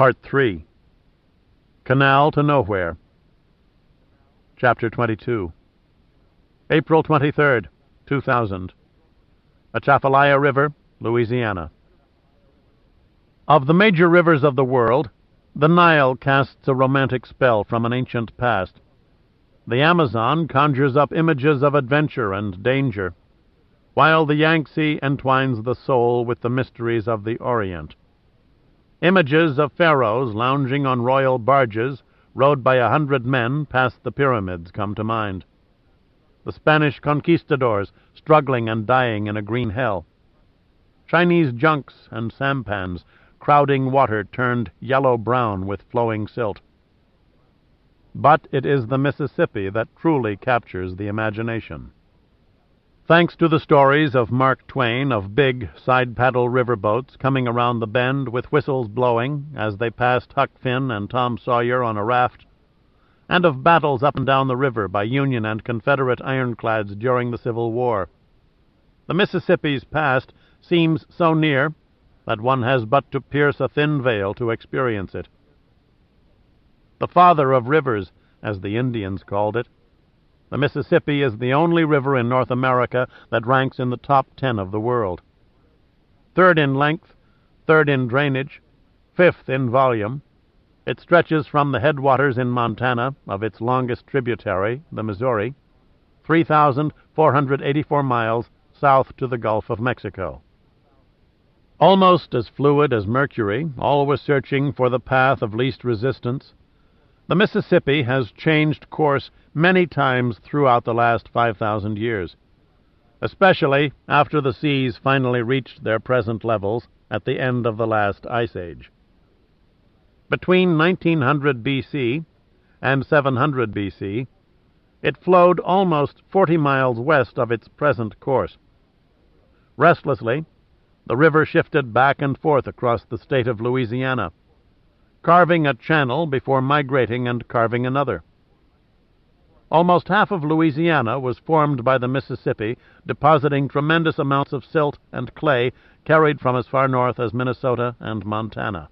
Part 3. Canal to Nowhere. Chapter 22. April 23rd, 2000. Atchafalaya River, Louisiana. Of the major rivers of the world, the Nile casts a romantic spell from an ancient past. The Amazon conjures up images of adventure and danger, while the Yangtze entwines the soul with the mysteries of the Orient. Images of pharaohs lounging on royal barges, rowed by 100 men past the pyramids, come to mind. The Spanish conquistadors struggling and dying in a green hell. Chinese junks and sampans crowding water turned yellow-brown with flowing silt. But it is the Mississippi that truly captures the imagination. Thanks to the stories of Mark Twain of big side-paddle riverboats coming around the bend with whistles blowing as they passed Huck Finn and Tom Sawyer on a raft, and of battles up and down the river by Union and Confederate ironclads during the Civil War, the Mississippi's past seems so near that one has but to pierce a thin veil to experience it. The father of rivers, as the Indians called it, the Mississippi is the only river in North America that ranks in the top 10 of the world. Third in length, third in drainage, fifth in volume, it stretches from the headwaters in Montana of its longest tributary, the Missouri, 3,484 miles south to the Gulf of Mexico. Almost as fluid as Mercury, always searching for the path of least resistance, the Mississippi has changed course many times throughout the last 5,000 years, especially after the seas finally reached their present levels at the end of the last ice age. Between 1900 B.C. and 700 B.C., it flowed almost 40 miles west of its present course. Restlessly, the river shifted back and forth across the state of Louisiana, carving a channel before migrating and carving another. Almost half of Louisiana was formed by the Mississippi, depositing tremendous amounts of silt and clay carried from as far north as Minnesota and Montana.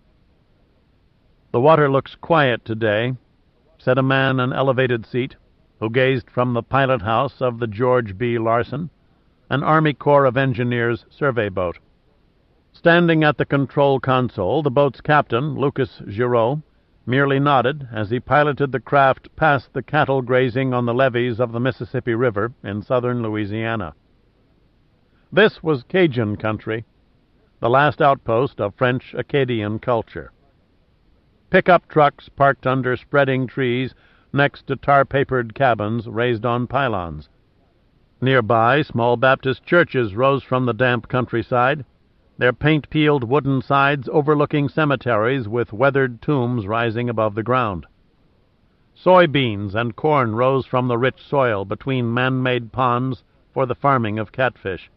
"The water looks quiet today," said a man in an elevated seat, who gazed from the pilot house of the George B. Larson, an Army Corps of Engineers survey boat. Standing at the control console, the boat's captain, Lucas Giraud, merely nodded as he piloted the craft past the cattle grazing on the levees of the Mississippi River in southern Louisiana. This was Cajun country, the last outpost of French Acadian culture. Pickup trucks parked under spreading trees next to tar-papered cabins raised on pylons. Nearby, small Baptist churches rose from the damp countryside, their paint-peeled wooden sides overlooking cemeteries with weathered tombs rising above the ground. Soybeans and corn rose from the rich soil between man-made ponds for the farming of catfish.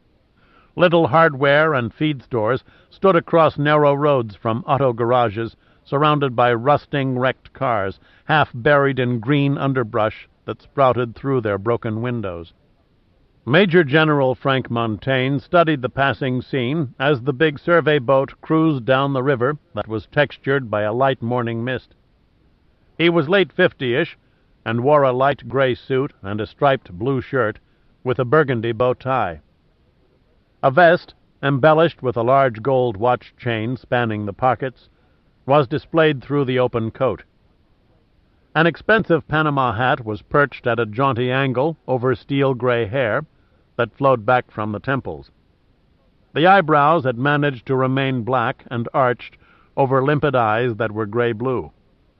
Little hardware and feed stores stood across narrow roads from auto garages, surrounded by rusting, wrecked cars, half buried in green underbrush that sprouted through their broken windows. Major General Frank Montaigne studied the passing scene as the big survey boat cruised down the river that was textured by a light morning mist. He was late 50-ish and wore a light gray suit and a striped blue shirt with a burgundy bow tie. A vest, embellished with a large gold watch chain spanning the pockets, was displayed through the open coat. An expensive Panama hat was perched at a jaunty angle over steel-gray hair that flowed back from the temples. The eyebrows had managed to remain black and arched over limpid eyes that were gray-blue.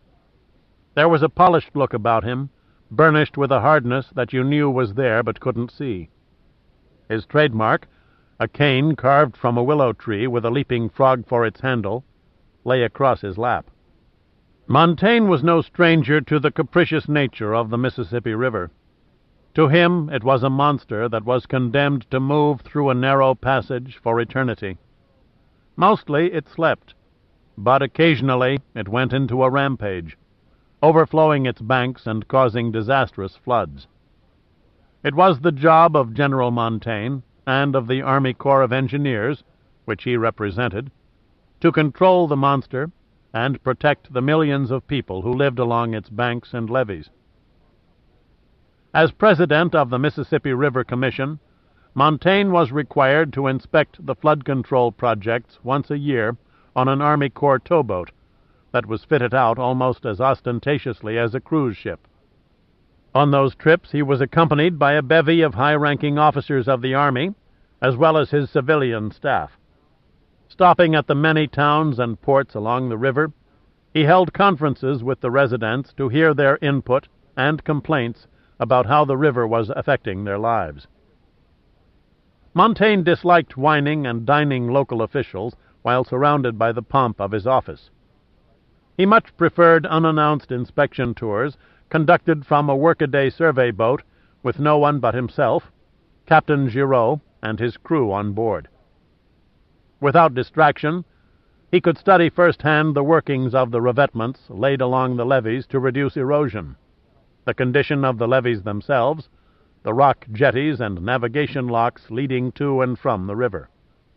There was a polished look about him, burnished with a hardness that you knew was there but couldn't see. His trademark, a cane carved from a willow tree with a leaping frog for its handle, lay across his lap. Montaigne was no stranger to the capricious nature of the Mississippi River. To him it was a monster that was condemned to move through a narrow passage for eternity. Mostly it slept, but occasionally it went into a rampage, overflowing its banks and causing disastrous floods. It was the job of General Montaigne and of the Army Corps of Engineers, which he represented, to control the monster and protect the millions of people who lived along its banks and levees. As president of the Mississippi River Commission, Montaigne was required to inspect the flood control projects once a year on an Army Corps towboat that was fitted out almost as ostentatiously as a cruise ship. On those trips he was accompanied by a bevy of high-ranking officers of the Army, as well as his civilian staff. Stopping at the many towns and ports along the river, he held conferences with the residents to hear their input and complaints about how the river was affecting their lives. Montaigne disliked whining and dining local officials while surrounded by the pomp of his office. He much preferred unannounced inspection tours conducted from a workaday survey boat with no one but himself, Captain Giraud, and his crew on board. Without distraction, he could study firsthand the workings of the revetments laid along the levees to reduce erosion, the condition of the levees themselves, the rock jetties and navigation locks leading to and from the river.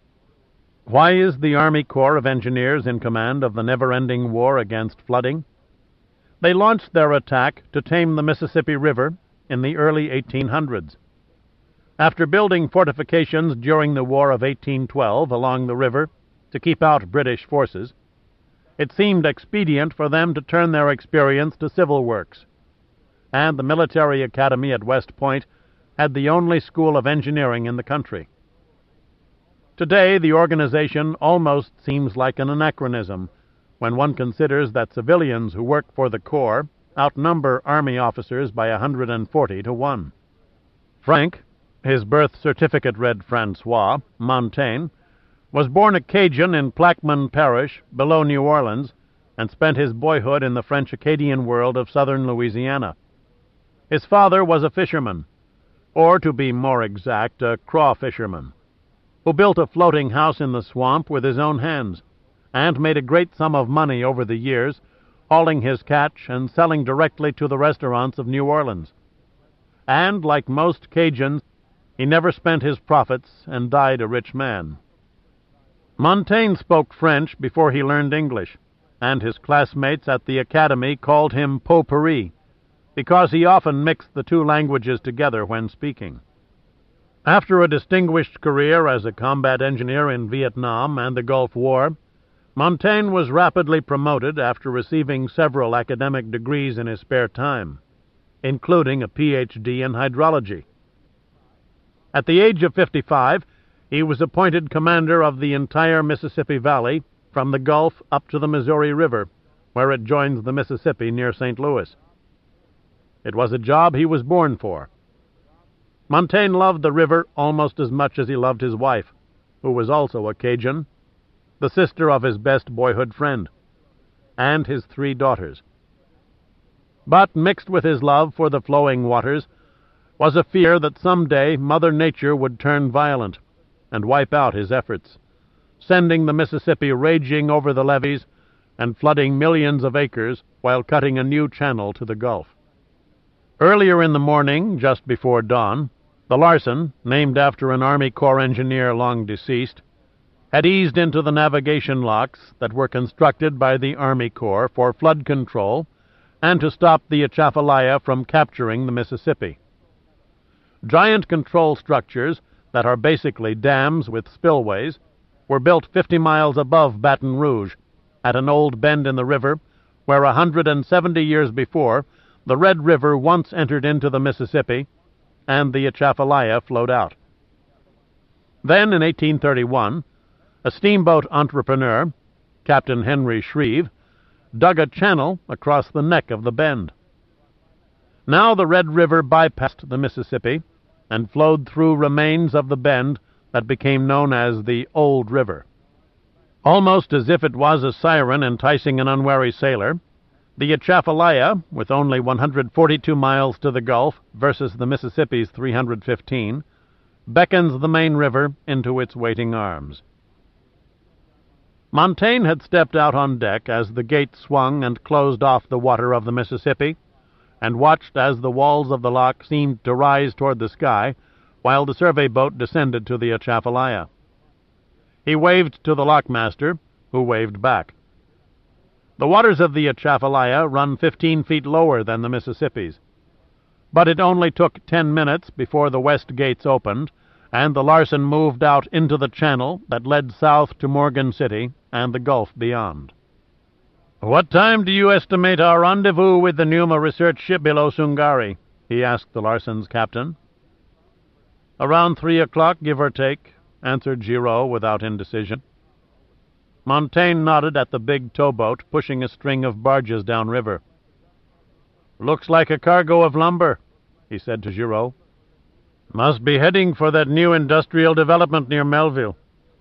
Why is the Army Corps of Engineers in command of the never-ending war against flooding? They launched their attack to tame the Mississippi River in the early 1800s. After building fortifications during the War of 1812 along the river to keep out British forces, it seemed expedient for them to turn their experience to civil works, and the military academy at West Point had the only school of engineering in the country. Today, the organization almost seems like an anachronism when one considers that civilians who work for the Corps outnumber Army officers by 140 to 1. Frank, his birth certificate read Francois, Montaigne, was born a Cajun in Plaquemine Parish, below New Orleans, and spent his boyhood in the French Acadian world of southern Louisiana. His father was a fisherman, or to be more exact, a crawfisherman, who built a floating house in the swamp with his own hands, and made a great sum of money over the years, hauling his catch and selling directly to the restaurants of New Orleans. And, like most Cajuns, he never spent his profits and died a rich man. Montaigne spoke French before he learned English, and his classmates at the academy called him Potpourri, because he often mixed the two languages together when speaking. After a distinguished career as a combat engineer in Vietnam and the Gulf War, Montaigne was rapidly promoted after receiving several academic degrees in his spare time, including a Ph.D. in hydrology. At the age of 55, he was appointed commander of the entire Mississippi Valley from the Gulf up to the Missouri River, where it joins the Mississippi near St. Louis. It was a job he was born for. Montaigne loved the river almost as much as he loved his wife, who was also a Cajun, the sister of his best boyhood friend, and his 3 daughters. But mixed with his love for the flowing waters was a fear that someday Mother Nature would turn violent and wipe out his efforts, sending the Mississippi raging over the levees and flooding millions of acres while cutting a new channel to the Gulf. Earlier in the morning, just before dawn, the Larsen, named after an Army Corps engineer long deceased, had eased into the navigation locks that were constructed by the Army Corps for flood control and to stop the Atchafalaya from capturing the Mississippi. Giant control structures that are basically dams with spillways were built 50 miles above Baton Rouge, at an old bend in the river where 170 years before the Red River once entered into the Mississippi and the Atchafalaya flowed out. Then, in 1831, a steamboat entrepreneur, Captain Henry Shreve, dug a channel across the neck of the bend. Now the Red River bypassed the Mississippi and flowed through remains of the bend that became known as the Old River. Almost as if it was a siren enticing an unwary sailor, the Atchafalaya, with only 142 miles to the Gulf versus the Mississippi's 315, beckons the main river into its waiting arms. Montaigne had stepped out on deck as the gate swung and closed off the water of the Mississippi, and watched as the walls of the lock seemed to rise toward the sky while the survey boat descended to the Atchafalaya. He waved to the lockmaster, who waved back. The waters of the Atchafalaya run 15 feet lower than the Mississippi's, but it only took 10 minutes before the west gates opened, and the Larsen moved out into the channel that led south to Morgan City and the Gulf beyond. "What time do you estimate our rendezvous with the Numa research ship below Sungari?" he asked the Larsen's captain. "Around 3 o'clock, give or take," answered Giraud without indecision. Montaigne nodded at the big towboat pushing a string of barges downriver. "Looks like a cargo of lumber," he said to Giraud. "Must be heading for that new industrial development near Melville."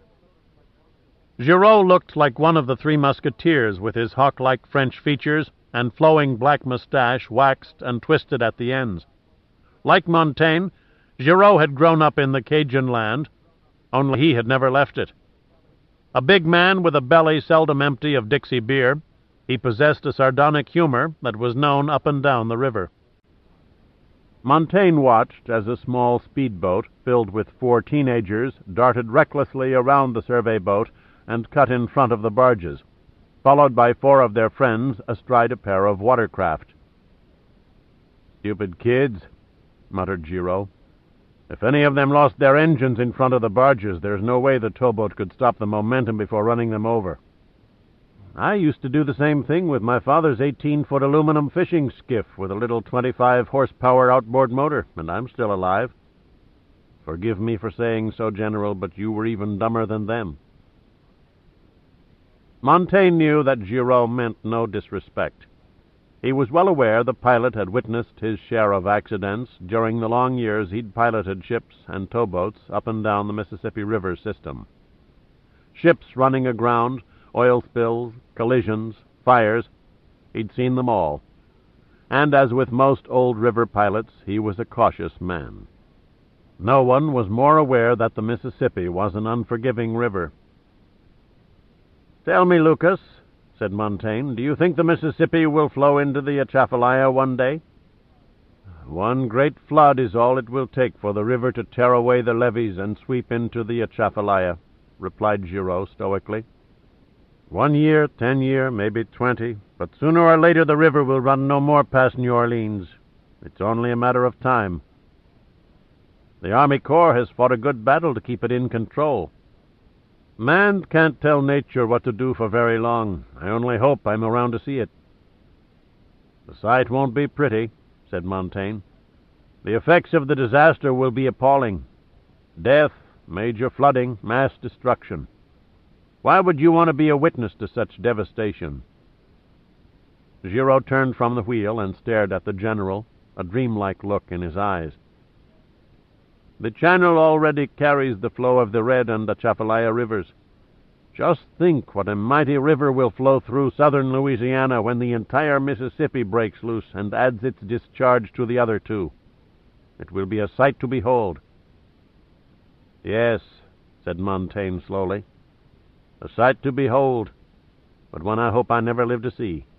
Giraud looked like one of the Three Musketeers, with his hawk-like French features and flowing black moustache waxed and twisted at the ends. Like Montaigne, Giraud had grown up in the Cajun land, only he had never left it. A big man with a belly seldom empty of Dixie beer, he possessed a sardonic humor that was known up and down the river. Montaigne watched as a small speedboat filled with 4 teenagers darted recklessly around the survey boat and cut in front of the barges, followed by 4 of their friends astride a pair of watercraft. "Stupid kids," muttered Giraud. "If any of them lost their engines in front of the barges, there's no way the towboat could stop the momentum before running them over. I used to do the same thing with my father's 18-foot aluminum fishing skiff with a little 25-horsepower outboard motor, and I'm still alive. Forgive me for saying so, General, but you were even dumber than them." Montaigne knew that Giraud meant no disrespect. He was well aware the pilot had witnessed his share of accidents during the long years he'd piloted ships and towboats up and down the Mississippi River system. Ships running aground, oil spills, collisions, fires, he'd seen them all. And as with most old river pilots, he was a cautious man. No one was more aware that the Mississippi was an unforgiving river. "Tell me, Lucas," said Montaigne, "do you think the Mississippi will flow into the Atchafalaya one day?" "One great flood is all it will take for the river to tear away the levees and sweep into the Atchafalaya," replied Giraud stoically. "1 year, 10 year, maybe 20, but sooner or later the river will run no more past New Orleans. It's only a matter of time. The Army Corps has fought a good battle to keep it in control. Man can't tell nature what to do for very long. I only hope I'm around to see it." "The sight won't be pretty," said Montaigne. "The effects of the disaster will be appalling. Death, major flooding, mass destruction. Why would you want to be a witness to such devastation?" Giraud turned from the wheel and stared at the general, a dreamlike look in his eyes. "The channel already carries the flow of the Red and Atchafalaya rivers. Just think what a mighty river will flow through southern Louisiana when the entire Mississippi breaks loose and adds its discharge to the other 2. It will be a sight to behold." "Yes," said Montaigne slowly, "a sight to behold, but one I hope I never live to see."